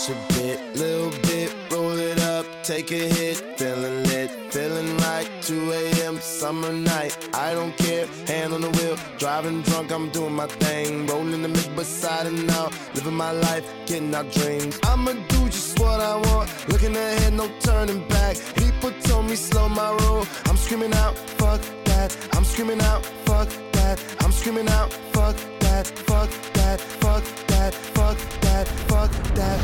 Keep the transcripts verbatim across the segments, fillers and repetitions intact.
push a bit, little bit, roll it up, take a hit, feeling lit, feeling right, two a.m. summer night, I don't care, hand on the wheel, driving drunk, I'm doing my thing, rolling the mid beside and out, living my life, getting our dreams, I'ma do just what I want, looking ahead, no turning back, people told me slow my roll, I'm screaming out, fuck that, I'm screaming out, fuck that, I'm screaming out, fuck that, fuck that, fuck that, fuck that, fuck that.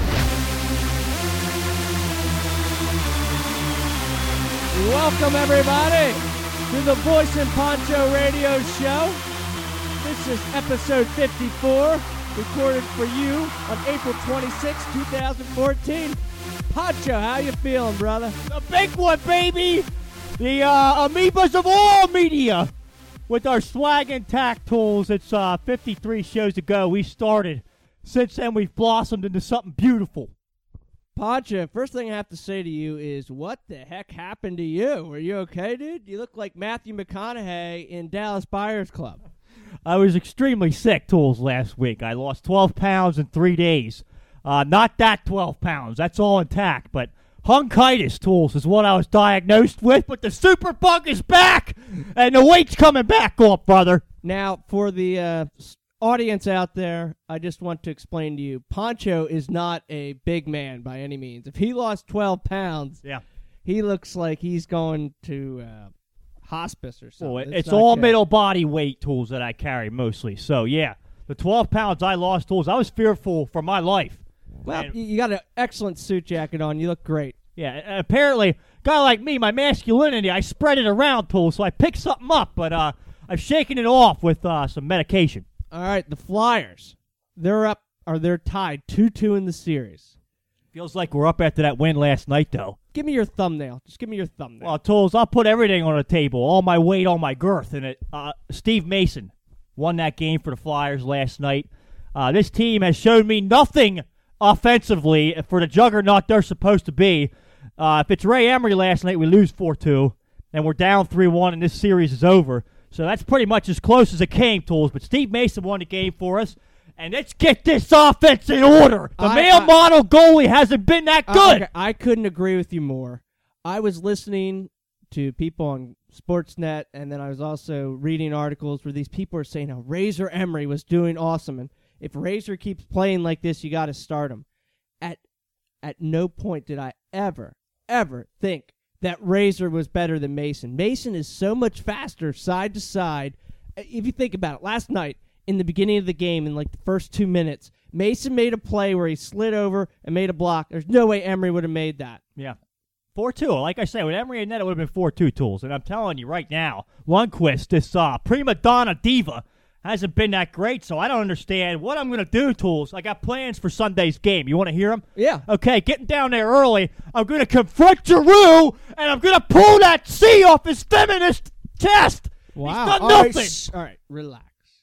Welcome everybody to the Voice and Poncho Radio Show. This is episode fifty-four, recorded for you on April twenty-sixth, twenty fourteen. Poncho, how you feeling, brother? The big one, baby! The uh, amoebas of all media! With our swag and tack tools, it's uh, fifty-three shows ago. We started. Since then, we've blossomed into something beautiful. Poncho, first thing I have to say to you is, what the heck happened to you? Are you okay, dude? You look like Matthew McConaughey in Dallas Buyers Club. I was extremely sick, Tools, last week. I lost twelve pounds in three days. Uh, not that twelve pounds. That's all intact, but Hunkitis, Tools, is what I was diagnosed with, but the superbug is back, and the weight's coming back off, brother. Now, for the uh, audience out there, I just want to explain to you, Poncho is not a big man by any means. If he lost twelve pounds, yeah, he looks like he's going to uh, hospice or something. Well, it's it's all good. middle body weight, Tools, that I carry mostly. So, yeah, the twelve pounds I lost, Tools, I was fearful for my life. Well, and, you got an excellent suit jacket on. You look great. Yeah, apparently, a guy like me, my masculinity, I spread it around, Tools, so I picked something up, but uh, I've shaken it off with uh, some medication. All right, the Flyers, they're up, or they're tied two two in the series. Feels like we're up after that win last night, though. Give me your thumbnail. Just give me your thumbnail. Well, Tools, I'll put everything on the table, all my weight, all my girth in it. Uh, Steve Mason won that game for the Flyers last night. Uh, this team has shown me nothing offensively for the juggernaut they're supposed to be. Uh, if it's Ray Emery last night, we lose four two, and we're down three one, and this series is over. So that's pretty much as close as it came, Tools. But Steve Mason won the game for us, and let's get this offense in order. The I, male I, model goalie hasn't been that good. Uh, okay, I couldn't agree with you more. I was listening to people on Sportsnet, and then I was also reading articles where these people are saying how Razor Emery was doing awesome, and if Razor keeps playing like this, you got to start him. At at no point did I ever, ever think that Razor was better than Mason. Mason is so much faster side to side. If you think about it, last night, in the beginning of the game, in like the first two minutes, Mason made a play where he slid over and made a block. There's no way Emery would have made that. Yeah. four two. Like I say, with Emery and net, it would have been four two, Tools. And I'm telling you right now, Lundqvist, this uh, prima donna diva, hasn't been that great, so I don't understand what I'm going to do, Tools. I got plans for Sunday's game. You want to hear them? Yeah. Okay, getting down there early, I'm going to confront Giroux, and I'm going to pull that C off his feminist chest. Wow. He's done All nothing. right, sh- all right, relax.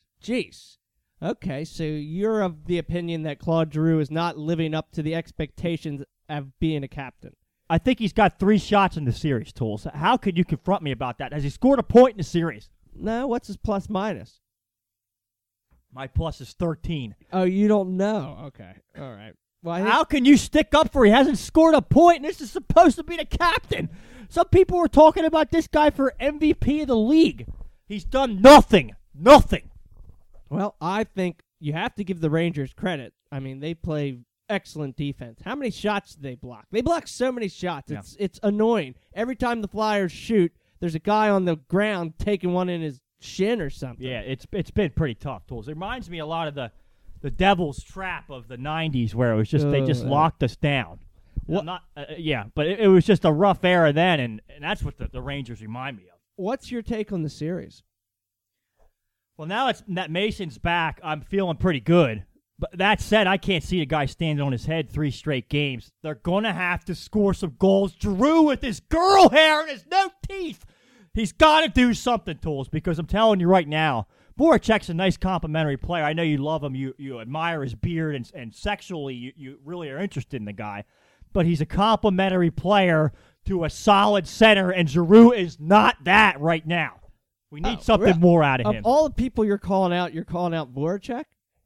Jeez. Okay, so you're of the opinion that Claude Giroux is not living up to the expectations of being a captain. I think he's got three shots in the series, Tools. How could you confront me about that? Has he scored a point in the series? No, what's his plus minus? My plus is thirteen. Oh, you don't know. Okay. All right. Well, I think- How can you stick up for he hasn't scored a point, and this is supposed to be the captain? Some people were talking about this guy for M V P of the league. He's done nothing. Nothing. Well, I think you have to give the Rangers credit. I mean, they play excellent defense. How many shots do they block? They block so many shots. Yeah. It's it's annoying. Every time the Flyers shoot, there's a guy on the ground taking one in his shin or something. Yeah, it's it's been pretty tough, Tools. It reminds me a lot of the the Devil's Trap of the nineties, where it was just they just Uh, locked us down. Well, not uh, yeah, but it, it was just a rough era then, and, and that's what the, the Rangers remind me of. What's your take on the series? Well, now it's, that Mason's back, I'm feeling pretty good. But that said, I can't see a guy standing on his head three straight games. They're going to have to score some goals. Giroux with his girl hair and his no teeth. He's got to do something, Tools, because I'm telling you right now, Voracek's a nice complimentary player. I know you love him. You you admire his beard, and, and sexually you, you really are interested in the guy. But he's a complimentary player to a solid center, and Giroux is not that right now. We need Oh, something really? more out of Of him. all the people you're calling out, you're calling out Voracek?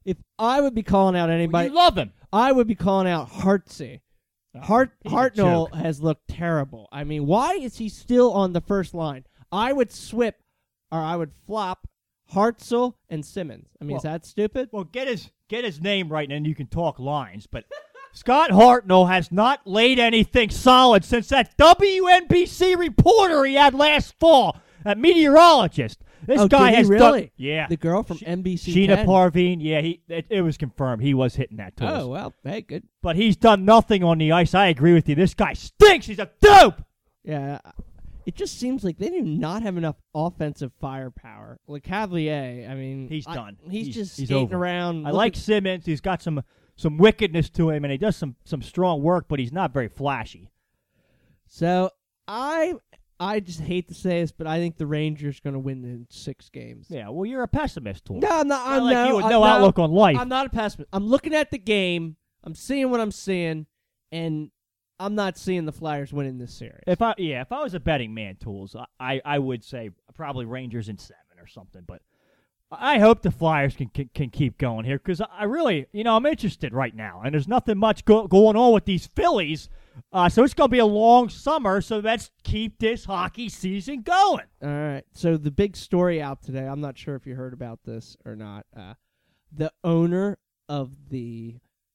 if I would be calling out Well, anybody, you love him. I would be calling out Hartsey. Hart he's a Hartnell joke. has looked terrible. I mean, why is he still on the first line? I would swip, or I would flop Hartzell and Simmons. I mean, is Well- that stupid? Well, get his get his name right, and then you can talk lines. But Scott Hartnell has not laid anything solid since that W N B C reporter he had last fall, that meteorologist. This Oh, guy did he has really? done. Yeah, The girl from Sh- N B C Sheena ten. Parveen. Yeah, he it, it was confirmed he was hitting that tool. Oh, well, hey, good. But he's done nothing on the ice. I agree with you. This guy stinks. He's a dope. Yeah, it just seems like they do not have enough offensive firepower. Like Cavalier, I mean, He's I- done. he's, He's- just he's skating over. around. I Look like at- Simmons. He's got some some wickedness to him, and he does some some strong work, but he's not very flashy. So I, I just hate to say this, but I think the Rangers going to win in six games. Yeah, well, you're a pessimist, Tool. No, I'm not. Not I'm like no, you with I'm no not- outlook on life. I'm not a pessimist. I'm looking at the game. I'm seeing what I'm seeing, and I'm not seeing the Flyers winning this series. If I yeah, if I was a betting man, Tools, I, I, I would say probably Rangers in seven or something. But I hope the Flyers can can, can keep going here because I really, you know, I'm interested right now, and there's nothing much go, going on with these Phillies. Uh, so it's going to be a long summer. So let's keep this hockey season going. All right. So the big story out today, I'm not sure if you heard about this or not. Uh, the owner of the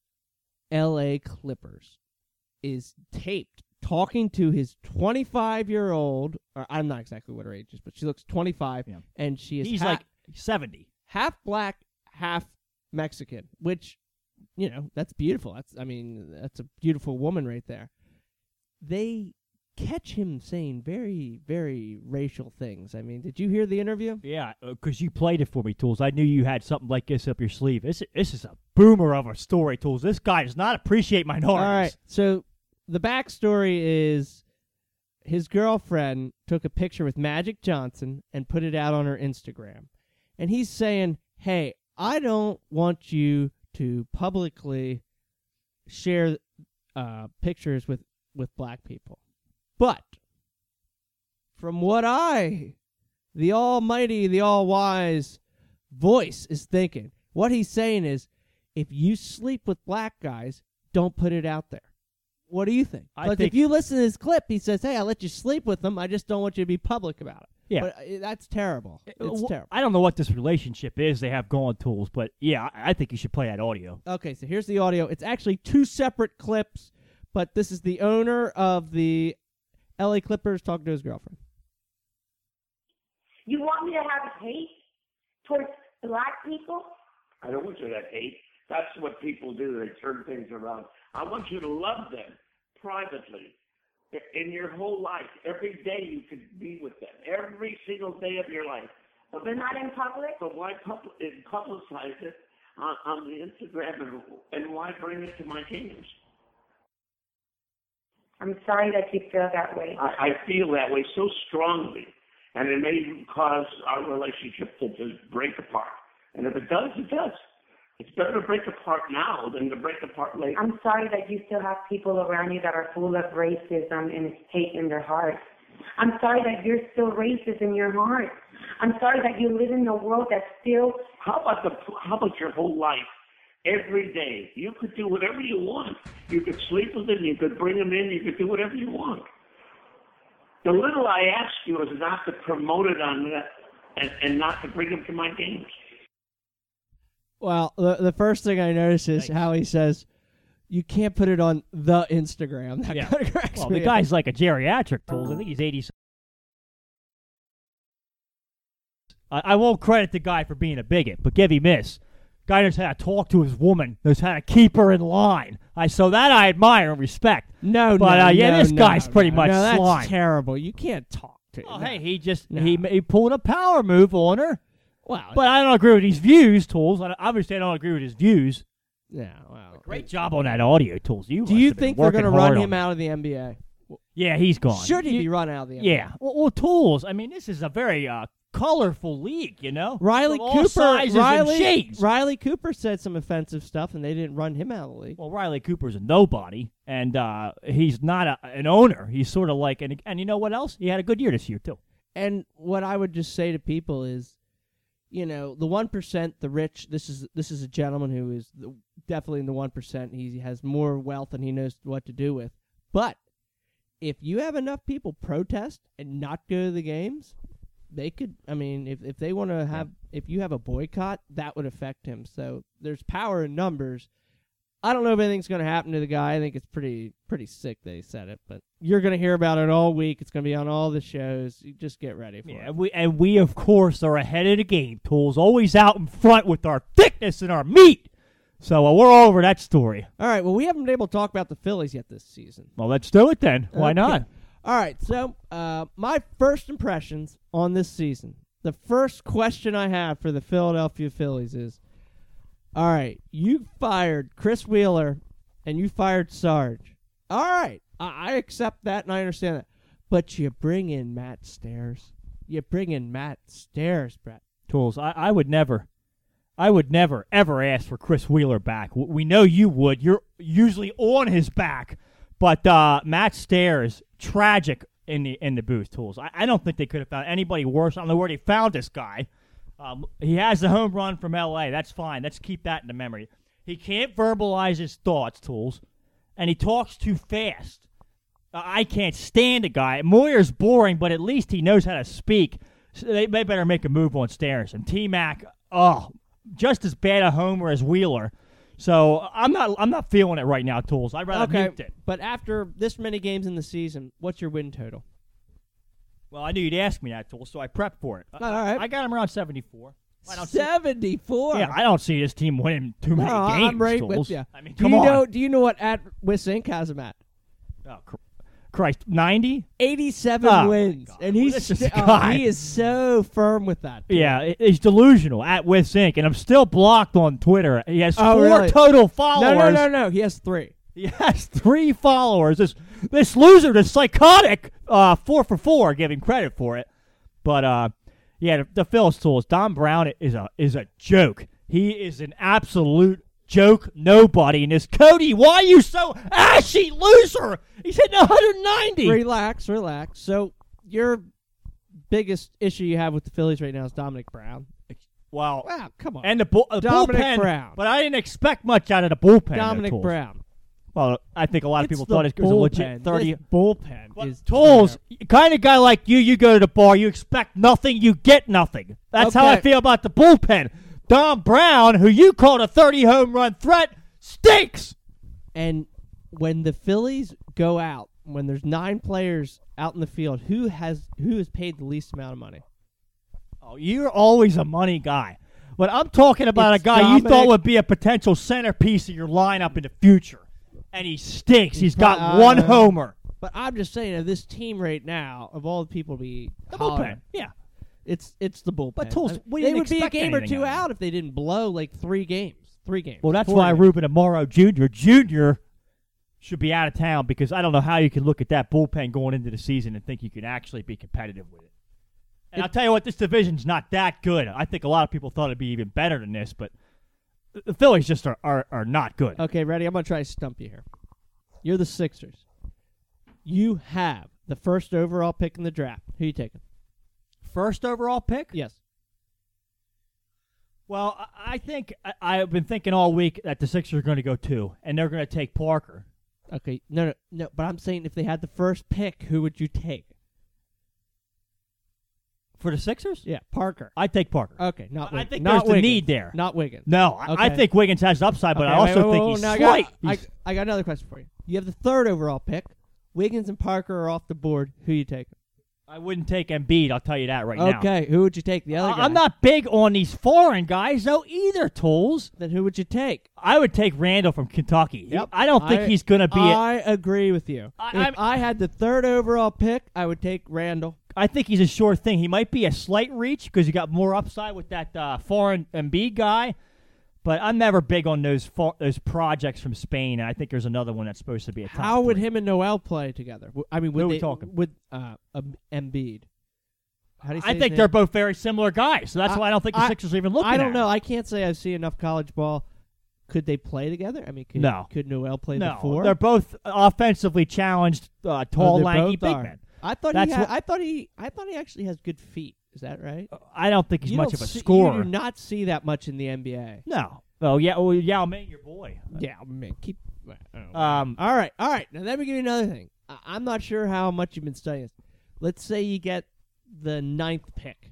L A Clippers is taped talking to his twenty-five-year-old, or I'm not exactly what her age is, but she looks twenty-five, Yeah. and she is He's ha- like seventy. half black, half Mexican, which, you know, that's beautiful. That's, I mean, that's a beautiful woman right there. They catch him saying very, very racial things. I mean, did you hear the interview? Yeah, because you played it for me, Tools. I knew you had something like this up your sleeve. This, this is a boomer of a story, Tools. This guy does not appreciate minorities. All right. So the backstory is his girlfriend took a picture with Magic Johnson and put it out on her Instagram. And he's saying, hey, I don't want you to publicly share uh, pictures with, with black people. But from what I, the almighty, the all-wise voice is thinking, what he's saying is, if you sleep with black guys, don't put it out there. What do you think? I Because think- if you listen to this clip, he says, hey, I'll let you sleep with them. I just don't want you to be public about it. Yeah. But uh, that's terrible. It's Well, terrible. I don't know what this relationship is they have going, Tools, but yeah, I, I think you should play that audio. Okay, so here's the audio. It's actually two separate clips, but this is the owner of the L A Clippers talking to his girlfriend. You want me to have hate towards black people? I don't want you to hate. That's what people do. They turn things around. I want you to love them privately. In your whole life, every day you could be with them. Every single day of your life. But But not in public? But why public, publicize it on, on the Instagram and, and why bring it to my games? I'm sorry that you feel that way. I, I feel that way so strongly, and it may cause our relationship to just break apart. And if it does, it does. It's better to break apart now than to break apart later. I'm sorry that you still have people around you that are full of racism and hate in their hearts. I'm sorry that you're still racist in your heart. I'm sorry that you live in a world that's still... How about the? How about your whole life? Every day, you could do whatever you want. You could sleep with them. You could bring them in. You could do whatever you want. The little I ask you is not to promote it on that, and, and not to bring them to my games. Well, the, the first thing I notice is Thanks. how he says, you can't put it on the Instagram. That Yeah. kind of cracks Well, me the up. guy's like a geriatric, Tools. I think he's eighty. I, I won't credit the guy for being a bigot, but give him this. Guy knows how to talk to his woman, knows how to keep her in line. I so that I admire and respect. No, But, no, uh, yeah, no, this no, guy's pretty no, much no, that's slime. terrible. You can't talk to Oh, no. hey, he just No. he he pulled a power move on her. Well, But I don't agree with his views, Tools. I- Obviously, I don't agree with his views. yeah, well, Great job on that audio, Tools. You Do must you have been think they're working going to run hard him on out of the N B A? that. Yeah, he's gone. Should he You- be run out of the N B A? Yeah. Well, well, Tools. I mean, this is a very uh, colorful league, you know. Riley Of all Cooper. sizes Riley, and shades. Riley Cooper said some offensive stuff, and they didn't run him out of the league. Well, Riley Cooper's a nobody, and uh, he's not a, an owner. He's sort of like, and and you know what else? He had a good year this year too. And what I would just say to people is, you know, the one percent, the rich. This is this is a gentleman who is the, definitely in the one percent. He has more wealth than he knows what to do with. But if you have enough people protest and not go to the games, they could. I mean, if if they want to have, if you have a boycott, that would affect him. So there's power in numbers. I don't know if anything's going to happen to the guy. I think it's pretty pretty sick they said it, but you're going to hear about it all week. It's going to be on all the shows. You just get ready for Yeah, it. we, and we, of course, are ahead of the game, Tools. Always out in front with our thickness and our meat. So uh, we're all over that story. All right, well, we haven't been able to talk about the Phillies yet this season. Well, let's do it then. Why Okay. not? All right, so uh, my first impressions on this season. The first question I have for the Philadelphia Phillies is, all right, you fired Chris Wheeler and you fired Sarge. All right, I, I accept that and I understand that. But you bring in Matt Stairs. You bring in Matt Stairs, Brett. Tools, I, I would never, I would never, ever ask for Chris Wheeler back. W- We know you would. You're usually on his back. But uh, Matt Stairs, tragic in the in the booth, Tools. I, I don't think they could have found anybody worse. I don't know where they found this guy. Um, he has the home run from L A. That's fine. Let's keep that in the memory. He can't verbalize his thoughts, Tools, and he talks too fast. Uh, I can't stand the guy. Moyer's boring, but at least he knows how to speak. So they, they better make a move on Stairs. And T-Mac, oh, just as bad a homer as Wheeler. So I'm not I'm not feeling it right now, Tools. I'd rather Okay, mute it. but after this many games in the season, what's your win total? Well, I knew you'd ask me that, Tools, so I prepped for it. All right. I got him around seventy-four. I don't see, seventy-four. yeah, I don't see this team winning too many No, games, I'm right Tools. with you. I mean, do come you on. know? Do you know what at Wisink has him at? Oh, cr- Christ, ninety? eighty-seven Oh, my wins, God. and Well, he's this is st- a oh, guy. he is so firm with that. Yeah, it- he's delusional at With Sync, and I'm still blocked on Twitter. He has Oh, four really? total followers. No, no, no, no. He has three. He has three followers. This this loser, this psychotic, uh, four for four. Give him credit for it, but uh, yeah, the, the Phillies Tools. Don Brown is a is a joke. He is an absolute joke. Nobody. And this Cody, why are you so ashy, loser? He's hitting one hundred ninety. Relax, relax. So your biggest issue you have with the Phillies right now is Dominic Brown. Wow. Wow, come on. And the, bull, the Dominic bullpen, Brown. but I didn't expect much out of the bullpen. Dominic though, Tools. Brown. Well, I think a lot of It's people the thought it was a bullpen. legit thirty. This bullpen But is Tools, terrible. kind of guy like you, you go to the bar, you expect nothing, you get nothing. That's how I Okay. feel about the bullpen. Don Brown, who you called a thirty home run threat, stinks. And when the Phillies go out, when there's nine players out in the field, who has who has paid the least amount of money? Oh, you're always a money guy. But I'm talking about It's a guy you Dominic- thought would be a potential centerpiece of your lineup in the future. And he stinks. He's got Uh, one homer. But I'm just saying, of this team right now, of all the people to be The hollering, bullpen. Yeah. it's it's the bullpen. But Tools, I mean, we they didn't would be a expect game or anything two out of out if they didn't blow like three games, three games. Well, that's four why games. Ruben Amaro Junior Junior should be out of town, because I don't know how you can look at that bullpen going into the season and think you can actually be competitive with it. And It- I'll tell you what, this division's not that good. I think a lot of people thought it'd be even better than this, but the Phillies just are, are, are not good. Okay, ready? I'm gonna try to stump you here. You're the Sixers. You have the first overall pick in the draft. Who you taking? First overall pick? Yes. Well, I- I think I, I've been thinking all week that the Sixers are going to go two, and they're going to take Parker. Okay. No, no, no. But I'm saying if they had the first pick, who would you take? For the Sixers? Yeah, Parker. I'd take Parker. Okay, not. I Wig- think not there's the Wiggins. need there. Not Wiggins. No, I, I Okay. think Wiggins has upside, but Okay, I wait, also wait, think wait, he's no, I slight. got, I, He's- I got another question for you. You have the third overall pick. Wiggins and Parker are off the board. Who you take? I wouldn't take Embiid, I'll tell you that right now. Okay, who would you take? The other I- guy. I'm not big on these foreign guys, though, either, Tools. Then who would you take? I would take Randall from Kentucky. Yep. I don't think I- he's going to be. a- I agree with you. I- if I'm- I had the third overall pick, I would take Randall. I think he's a sure thing. He might be a slight reach because you got more upside with that uh, foreign Embiid guy. But I'm never big on those fo- those projects from Spain. And I think there's another one that's supposed to be a top How would three. him and Noel play together? W- I mean, would Who are we they, talking? with uh, um, Embiid? How do you say I his think name? they're both very similar guys, so that's I- why I don't think the I- Sixers are even looking I don't at know. it. I can't say I've seen enough college ball. Could they play together? I mean, could, No. could Noel play No, the four? they're both offensively challenged, uh, Oh, tall, they lanky both big are. men. I thought That's he had, what- I thought he I thought he actually has good feet. Is that right? I don't think he's You much don't of a see- scorer. You do not see that much in the N B A. No. Oh yeah. Oh Yao Ming, your boy. Yeah, man, keep. Um. All right, all right. Now let me give you another thing. I- I'm not sure how much you've been studying this. Let's say you get the ninth pick.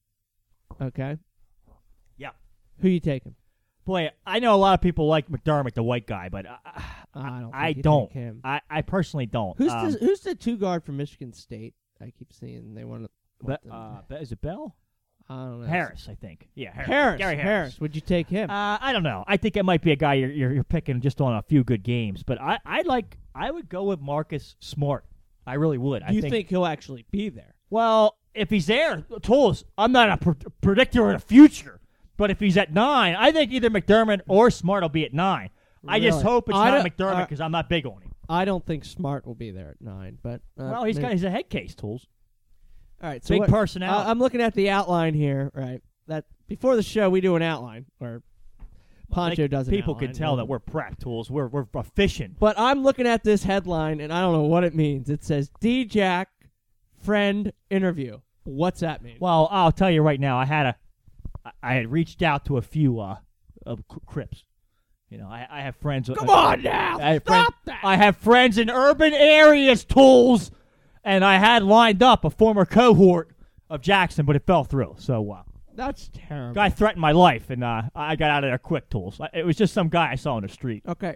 Okay. Yeah. Who you taking? Boy, I know a lot of people like McDermott, the white guy, but I, I don't. I think you don't. take him. I, I personally don't. Who's um, the Who's the two guard from Michigan State? I keep seeing they want to. Be- uh, Be- is it Bell? I don't know. Harris, I think. Yeah, Harris. Harris. Gary Harris. Would you take him? Uh, I don't know. I think it might be a guy you're, you're you're picking just on a few good games, but I I like I would go with Marcus Smart. I really would. I you think, think he'll actually be there? Well, if he's there, Tools, I'm not a pr- predictor of the future, but if he's at nine, I think either McDermott or Smart will be at nine. I just Really? hope it's I not don't- McDermott uh, because I'm not big on him. I don't think Smart will be there at nine, but uh, Well, he's maybe. got he's a head case, Tools. All right, so big what- personality. Uh, I'm looking at the outline here. Right, that before the show we do an outline, or Poncho Like, does an People outline, can tell yeah. that we're prep Tools. We're we're efficient. But I'm looking at this headline, and I don't know what it means. It says D-Jack friend interview. What's that mean? Well, I'll tell you right now. I had a, I- I had reached out to a few uh, of C- Crips. You know, I, I have friends. Come uh, on now, I have stop friends, that. I have friends in urban areas, Tools, and I had lined up a former cohort of Jackson, but it fell through. So, uh, That's terrible. guy threatened my life, and uh, I got out of there quick, Tools. I- It was just some guy I saw on the street. Okay.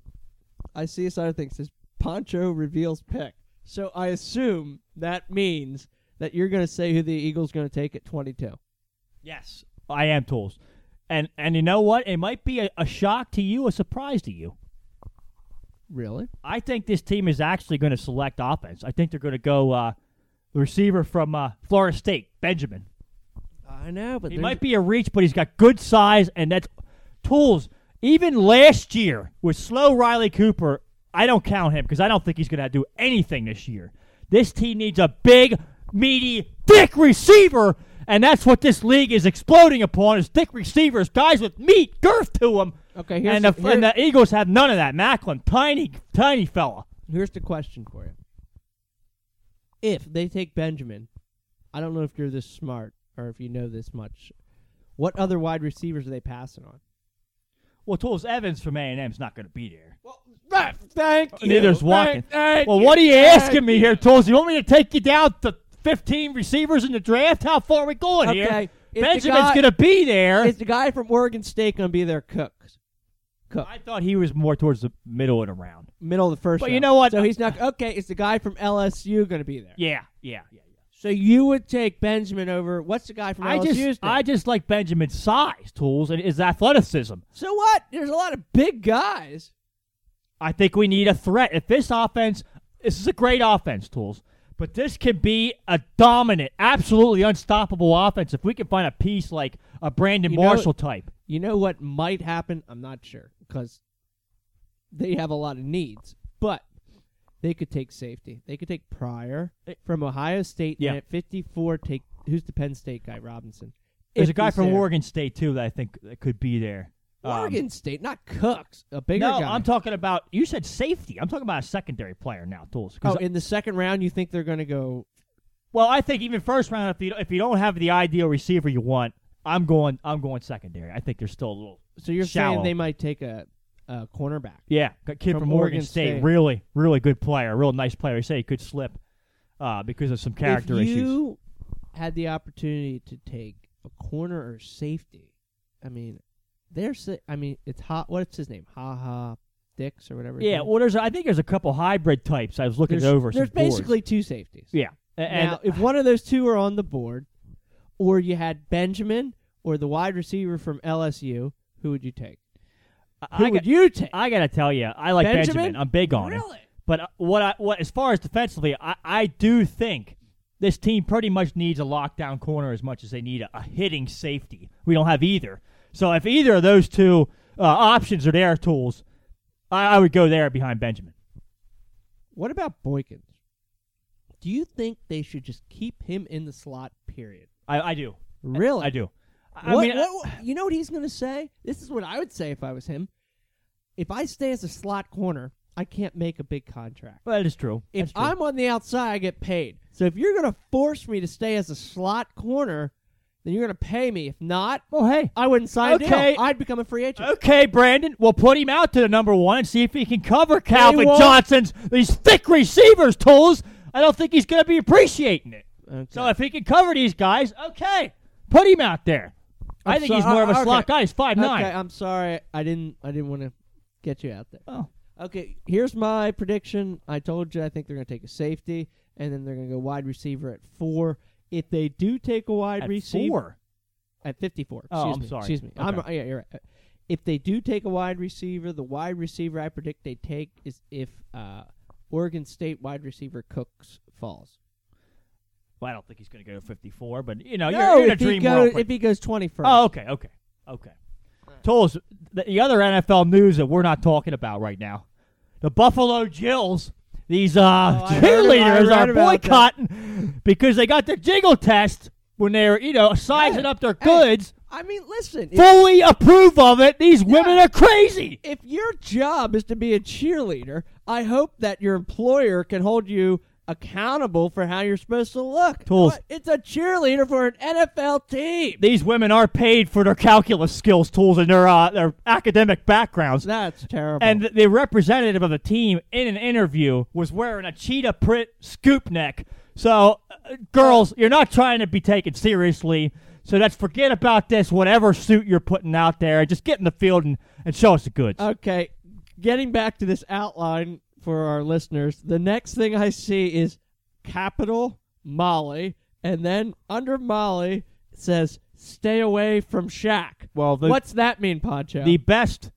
I see this other thing. It says Poncho reveals pick. So I assume that means that you're going to say who the Eagles going to take at twenty-two. Yes, I am, Tools. And and you know what? It might be a, a shock to you, a surprise to you. Really? I think this team is actually going to select offense. I think they're going to go uh, the receiver from uh, Florida State, Benjamin. I know, but He there's- might be a reach, but he's got good size, and that's Tools. Even last year with slow Riley Cooper, I don't count him because I don't think he's going to do anything this year. This team needs a big, meaty, thick receiver, and that's what this league is exploding upon: is thick receivers, guys with meat, girth to them. Okay, here's and the, here- and the Eagles have none of that. Macklin, tiny, tiny fella. Here's the question for you. If they take Benjamin, I don't know if you're this smart or if you know this much. What other wide receivers are they passing on? Well, Tools Evans from A and M is not going to be there. Well, thank you. Neither's Watkins. Thank- thank Well, you. what are you Thank asking me here, Tools? You want me to take you down to fifteen receivers in the draft? How far are we going Okay. here? If the Benjamin's guy- going to be there. Is the guy from Oregon State going to be their cook? Cook. I thought he was more towards the middle of the round. Middle of the first But round. you know what? So he's not. Okay, is the guy from L S U going to be there? Yeah, yeah, yeah. yeah. So you would take Benjamin over. What's the guy from I L S U? just, I just like Benjamin's size, Tools, and his athleticism. So what? There's a lot of big guys. I think we need a threat. If this offense, this is a great offense, Tools, but this can be a dominant, absolutely unstoppable offense if we can find a piece like a Brandon You know- Marshall type. You know what might happen? I'm not sure because they have a lot of needs. But they could take safety. They could take Pryor from Ohio State. Yeah. And at fifty-four, take who's the Penn State guy? Robinson. There's If a guy he's from there. Oregon State, too, that I think that could be there. Um, Oregon State, not Cooks. A bigger no, guy. I'm talking about, you said safety. I'm talking about a secondary player now, Tools. 'Cause Oh, in the second round, you think they're going to go? Well, I think even first round, if you if you don't have the ideal receiver you want, I'm going I'm going secondary. I think they're still a little So you're shallow. saying they might take a, a cornerback? Yeah, got a kid From from, Oregon, Oregon State, State. really really good player, real nice player. They say he could slip uh, because of some character if issues. you had the opportunity to take a corner or safety, I mean, they're. sa- I mean, it's hot. What's his name? Ha ha, Dix or whatever. his Yeah, name- well, there's I think there's a couple hybrid types. I was looking there's, it over. There's some boards. basically two safeties. yeah, A- and, Now, if one of those two are on the board, or you had Benjamin or the wide receiver from L S U, who would you take? I, Who I would got, you take? I gotta tell you, I like Benjamin? Benjamin. I'm big on him. Really? But uh, what I what as far as defensively, I, I do think this team pretty much needs a lockdown corner as much as they need a, a hitting safety. We don't have either. So if either of those two uh, options are their tools, I, I would go there behind Benjamin. What about Boykins? Do you think they should just keep him in the slot? Period. I, I do. Really? I, I do. I What, mean, what- you know what he's going to say? This is what I would say if I was him. If I stay as a slot corner, I can't make a big contract. Well, that is true. If That's true. I'm on the outside, I get paid. So if you're going to force me to stay as a slot corner, then you're going to pay me. If not, well, hey. I wouldn't sign Okay. a deal. I'd become a free agent. Okay, Brandon, we'll put him out to the number one and see if he can cover Calvin won't. Johnson's, these thick receivers, tools. I don't think he's going to be appreciating it. Okay. So if he can cover these guys, okay, put him out there. i I'm think so- he's more of a okay. slot guy. He's five nine. Okay, I'm sorry. I didn't I didn't want to get you out there. Oh. Okay, here's my prediction. I told you I think they're going to take a safety, and then they're going to go wide receiver at four. If they do take a wide At receiver four? at fifty-four, Oh, excuse I'm me, sorry. excuse me. Okay. I'm, yeah, you're right. If they do take a wide receiver, the wide receiver I predict they take is if uh, Oregon State wide receiver Cooks falls. Well, I don't think he's going to go to fifty-four, but, you know, No, you're, you're in a if he dream goes, world. if he goes twenty-first. Oh, okay, okay, okay. Tools, the, the other N F L news that we're not talking about right now, the Buffalo Gills, these uh, Oh, I heard- I cheerleaders read are about that. boycotting because they got their jiggle test when they're, you know, sizing Hey, up their hey, goods. I mean, listen. If, Fully approve of it. These women are crazy. if your job is to be a cheerleader, I hope that your employer can hold you accountable for how you're supposed to look. Tools. What? It's a cheerleader for an N F L team. These women are paid for their calculus skills, tools, and their uh, their academic backgrounds. That's terrible. And the representative of the team in an interview was wearing a cheetah print scoop neck. So, uh, girls, you're not trying to be taken seriously. So let's forget about this, whatever suit you're putting out there. Just get in the field and, and show us the goods. Okay, getting back to this outline for our listeners, the next thing I see is capital Molly, and then under Molly it says stay away from Shaq. Well, the, What's that mean, Poncho? the best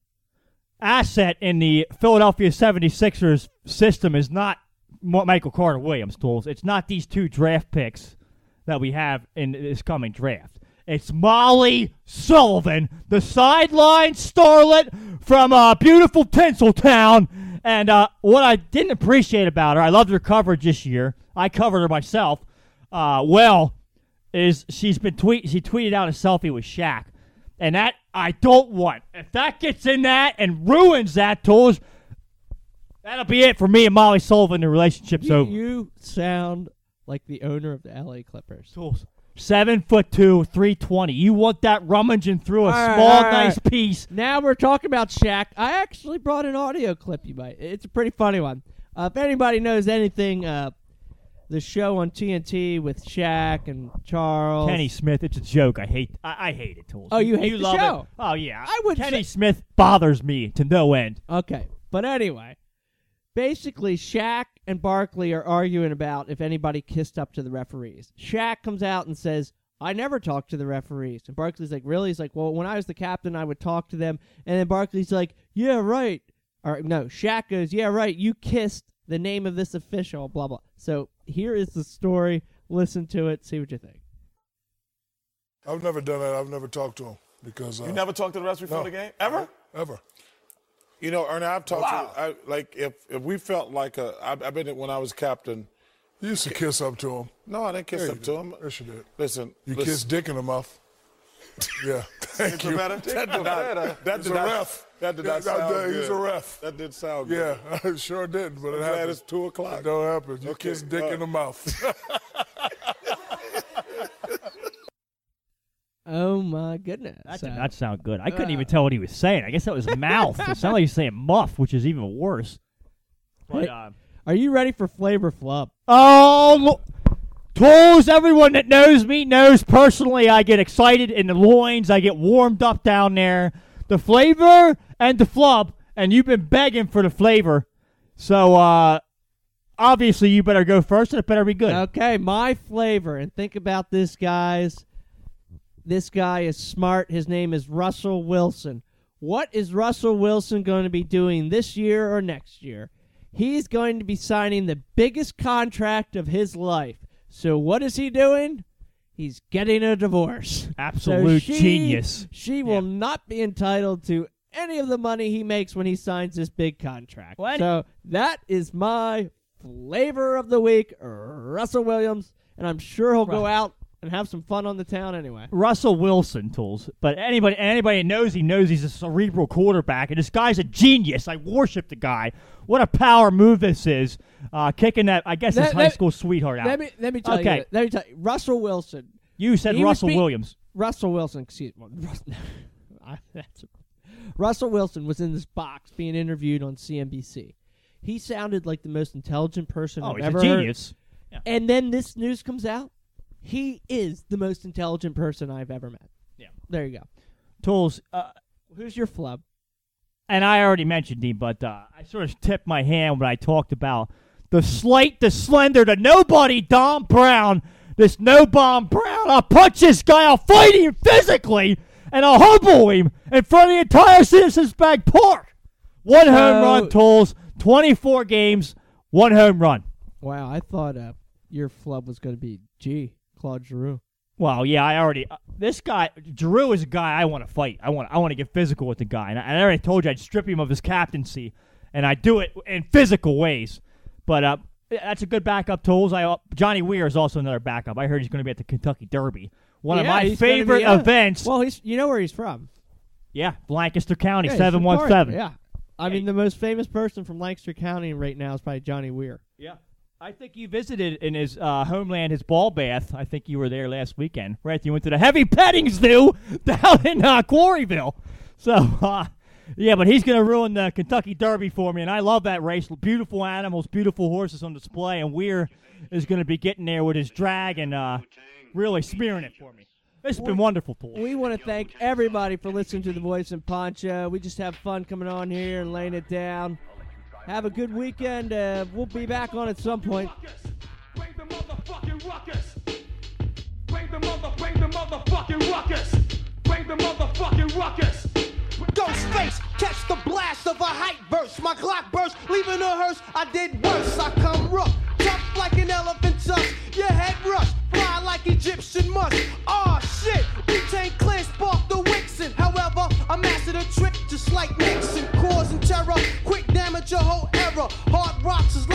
asset in the Philadelphia seventy-sixers system is not Mo- Michael Carter Williams, tools. It's not these two draft picks that we have in this coming draft. It's Molly Sullivan, the sideline starlet from uh, beautiful Tinseltown. And uh, what I didn't appreciate about her, I loved her coverage this year. I covered her myself. Uh, well, is she's been tweet. She tweeted out a selfie with Shaq, and that I don't want. If that gets in that and ruins that, tools, that'll be it for me and Molly Sullivan. The relationship's you, over. you sound like the owner of the L A Clippers. Tools. Seven foot two, three twenty. You want that rummaging through a All right, small, all right. nice piece. Now we're talking about Shaq. I actually brought an audio clip. You might. It's a pretty funny one. Uh, if anybody knows anything, uh, the show on T N T with Shaq and Charles. Kenny Smith, it's a joke. I hate. I, I hate it, Tools. Oh, you hate the love show? It. Oh yeah. I would Kenny say- Smith bothers me to no end. Okay, but anyway, basically, Shaq and Barkley are arguing about if anybody kissed up to the referees. Shaq comes out and says, I never talked to the referees. And Barkley's like, really? He's like, well, when I was the captain, I would talk to them. And then Barkley's like, yeah, right. Or no, Shaq goes, yeah, right. You kissed the name of this official, blah, blah. So here is the story. Listen to it. See what you think. I've never done that. I've never talked to him because uh, You never talked to the rest before no. the game? Ever? ever. You know, Ernie, I've talked Wow. to, I, like, if, if we felt like a, I, I've been, when I was captain, You used to kiss up to him. no, I didn't kiss Yeah, up you to did. him. Yes, you did. Listen, You listen. kissed dick in the mouth. Yeah, thank It's you. a better- That did not, that He's did a not, ref. that did Yeah, not that- sound that- good. He's a ref. That did sound good. Yeah, I sure did, but it I'm glad happened. it's two o'clock. It don't happen. You Okay, kissed dick uh, in the mouth. Oh, my goodness. That So- did not sound good. I couldn't Uh, even tell what he was saying. I guess that was mouth. It sounded like he was saying muff, which is even worse. But, Hey, uh, Are you ready for Flavor Flub? oh, lo- Tools, everyone that knows me knows personally I get excited in the loins. I get warmed up down there. The flavor and the flub, and you've been begging for the flavor. So, uh, obviously you better go first, and it better be good. Okay, my flavor. And think about this, guys. This guy is smart. His name is Russell Wilson. What is Russell Wilson going to be doing this year or next year? He's going to be signing the biggest contract of his life. So what is he doing? He's getting a divorce. Absolute So she- genius. She will not be entitled to any of the money he makes when he signs this big contract. What? So that is my flavor of the week, Russell Williams, and I'm sure he'll go Right. out and have some fun on the town anyway. Russell Wilson, Tools. But anybody anybody that knows he knows he's a cerebral quarterback, and this guy's a genius. I worship the guy. What a power move this is. Uh, kicking that, I guess, his Let- high let- school sweetheart out. Let me let me tell Okay. you. Let me tell you. Russell Wilson. You said He was Russell beat- Williams. Russell Wilson. Excuse me. Russ- I- that's- Russell Wilson was in this box being interviewed on C N B C. He sounded like the most intelligent person Oh, I've he's ever a genius. heard. And then this news comes out. He is the most intelligent person I've ever met. Yeah. There you go. Tools, uh, Who's your flub? and I already mentioned him, but uh, I sort of tipped my hand when I talked about the slight, the slender, the nobody Dom Brown. This no bomb Brown. I'll punch this guy. I'll fight him physically, and I'll humble him in front of the entire Citizens Bank Park. One home So- run, Tools. twenty-four games, one home run. Wow, I thought uh, your flub was going to be G. Claude Giroux. Well, yeah, I already. Uh, this guy, Giroux, is a guy I want to fight. I want. I want to get physical with the guy, and I, and I already told you I'd strip him of his captaincy, and I do it in physical ways. But uh, that's a good backup, Tools. I uh, Johnny Weir is also another backup. I heard he's going to be at the Kentucky Derby, one of Yeah, my he's gonna favorite be, uh, events. Well, he's you know where he's from. Yeah, Lancaster County, Yeah, he's seven from one seven. Florida, Yeah. I mean, the most famous person from Lancaster County right now is probably Johnny Weir. Yeah. I think you visited in his uh, homeland, his ball bath. I think you were there last weekend. Right, you went to the Heavy Petting Zoo down in uh, Quarryville. So, uh, yeah, but he's going to ruin the Kentucky Derby for me, and I love that race. Beautiful animals, beautiful horses on display, and Weir is going to be getting there with his drag and uh, really smearing it for me. This has been wonderful, Paul. We want to thank everybody for listening to The Voice and Poncho. We just have fun coming on here and laying it down. Have a good weekend. Uh, we'll be back on at some point. Bring the motherfucking ruckus. Bring the mother, bring the motherfucking ruckus. Bring the motherfucking ruckus. Ghostface, catch the blast of a hype verse. My Glock burst, leaving a hearse. I did worse. I come rough, tough like an elephant tusk. Your head rush, fly like Egyptian musk. Aw, shit, Wu-Tang Clan sparked the Wixen. However, I mastered a trick just like Nixon, causing terror. Quick damage your whole era. Hard rocks is